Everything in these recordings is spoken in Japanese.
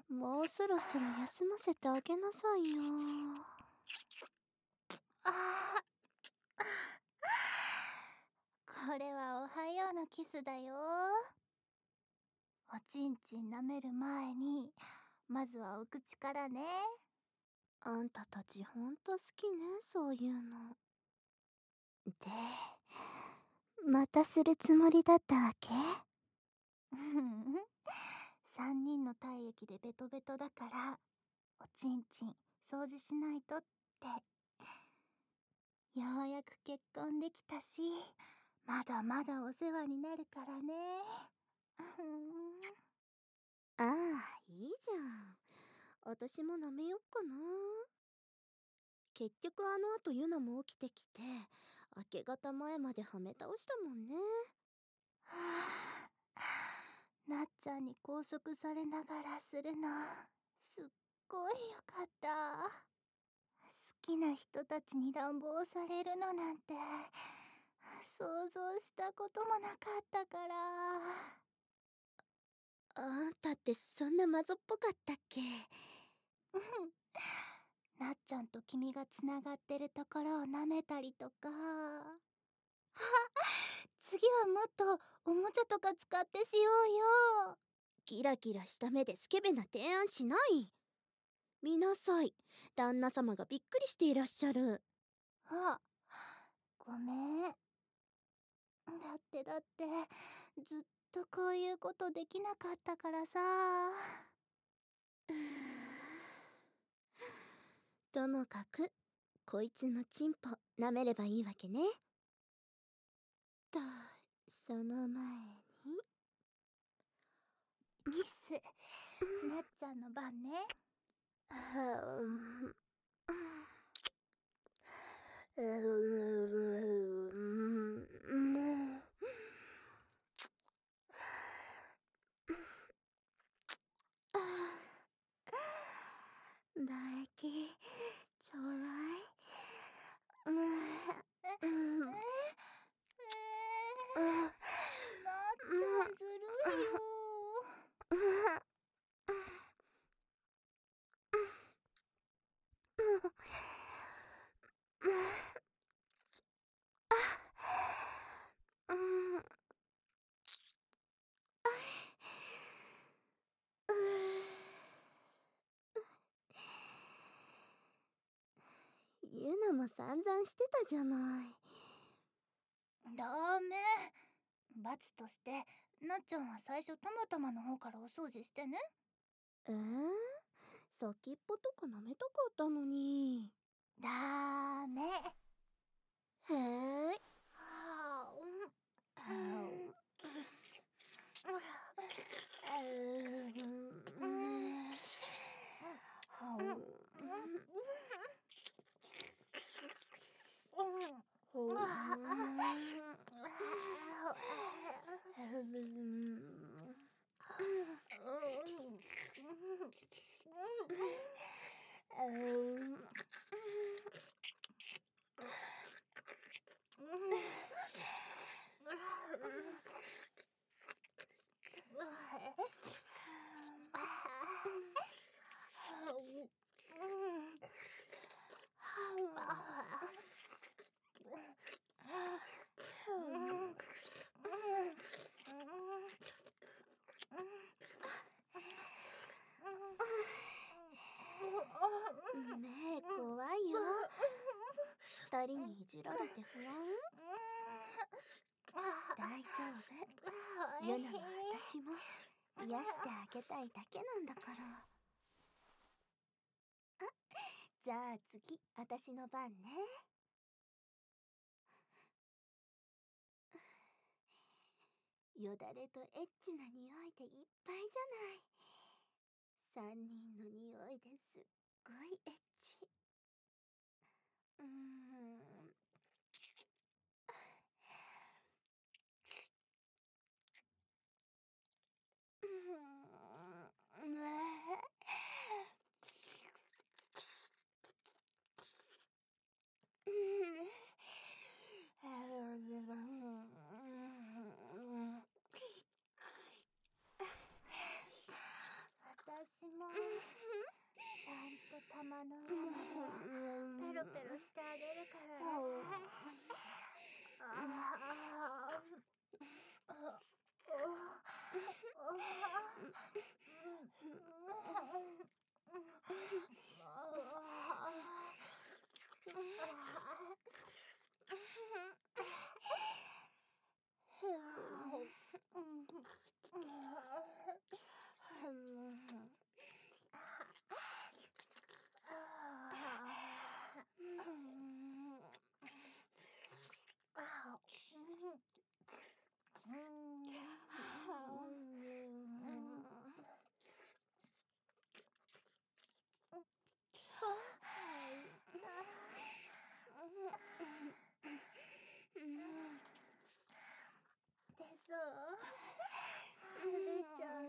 もうそろそろ休ませてあげなさいよ。 これはおはようのキスだよ。おちんちん舐める前にまずはお口からね。 あんたたちほんと好きね、そういうの。で、またするつもりだったわけ 3人の体液でベトベトだからおちんちん掃除しないとって。ようやく結婚できたし、まだまだお世話になるからね。 ああ、いいじゃん。私も舐めよっかな。結局あの後ユナも起きてきて、明け方前まではめ倒したもんね。 なっちゃんに拘束されながらするのすっごいよかった。好きな人たちに乱暴されるのなんて想像したこともなかったから。 あんたってそんなマゾっぽかったっけ？ なっちゃんと君がつながってるところを舐めたりとか。次はもっとおもちゃとか使ってしようよ。 キラキラした目でスケベな提案しない。見なさい、旦那様がびっくりしていらっしゃる。 あ、ごめん。だってずっとこういうことできなかったからさ。 ともかくこいつのチンポ舐めればいいわけね。と、その前にキス、なっちゃんの番ね。 唾液ちょうだい。 なっちゃんずるいよ。 ユナも散々してたじゃない。 ダメ。罰としてなっちゃんは最初たまたまの方からお掃除してね。 先っぽとか舐めたかったのに。 ダメ。 へーい。目怖いよ。二人にいじられて不安？大丈夫。ユナも私も癒してあげたいだけなんだから。じゃあ次、私の番ね。よだれとエッチな匂いでいっぱいじゃない。3人の匂いですっごいエッチ。 私も浜の上までペロペロしてあげるからね。出そう？出ちゃう？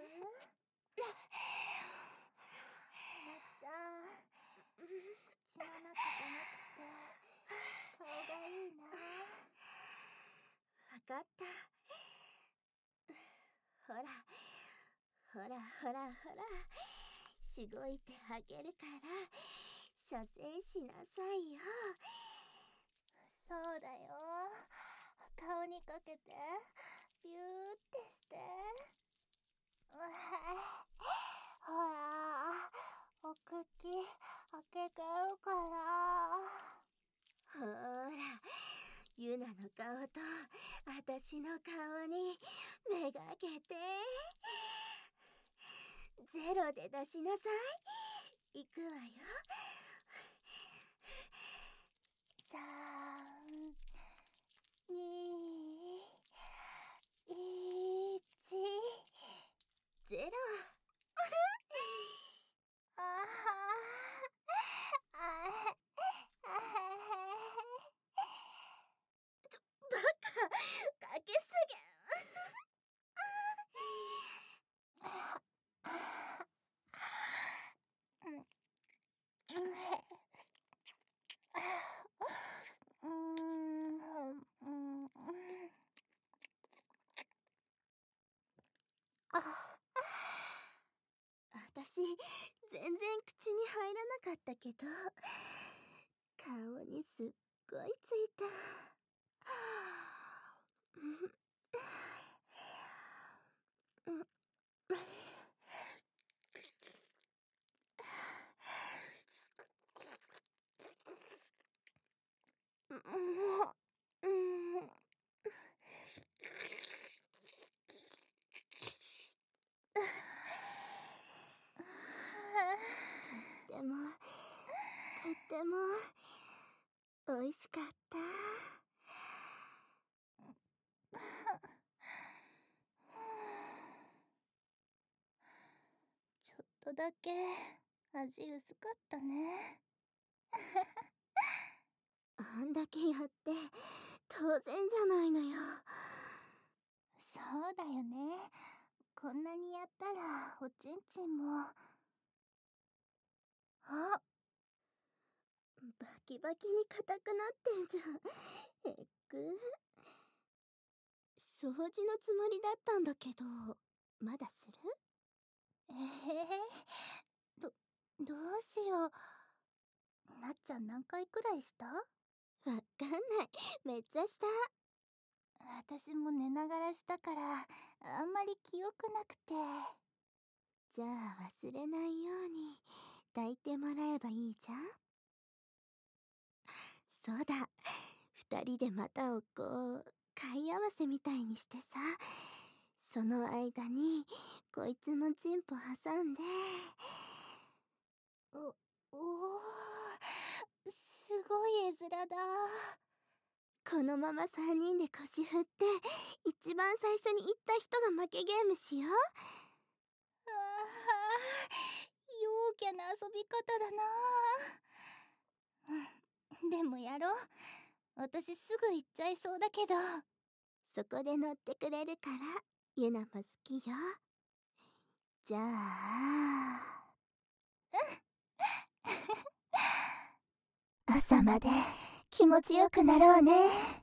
なっちゃん、口の中じゃなくて顔がいいな。 わかった。ほらほらほらほら、しごいてあげるから射精しなさいよ。 そうだよ、顔にかけてビューってして。ほら、お口開けてるから。 ほら、ユナの顔と私の顔にめがけて。ゼロで出しなさい。いくわよ。 3、2、1、 ゼロ。バカ、かけすぎ。私、全然口に入らなかったけど、顔にすっごいついた。とっても美味しかった。 ちょっとだけ味薄かったね。 あんだけやって当然じゃないのよ。 そうだよね。こんなにやったらおちんちんも。あ、 バキバキに硬くなってんじゃん。掃除のつもりだったんだけど、まだする？ どうしよう。なっちゃん何回くらいした？ わかんない。めっちゃした。 私も寝ながらしたからあんまり記憶なくて。 じゃあ忘れないように抱いてもらえばいいじゃん。そうだ、二人で股をこう貝合わせみたいにしてさ、その間にこいつのチンポ挟んで。 おー、すごい絵面だ。 このまま3人で腰振って一番最初に行った人が負けゲームしよう。 陽キャな遊び方だな。でもやろう。私すぐ行っちゃいそうだけど。 そこで乗ってくれるからユナも好きよ。じゃあ朝まで気持ちよくなろうね。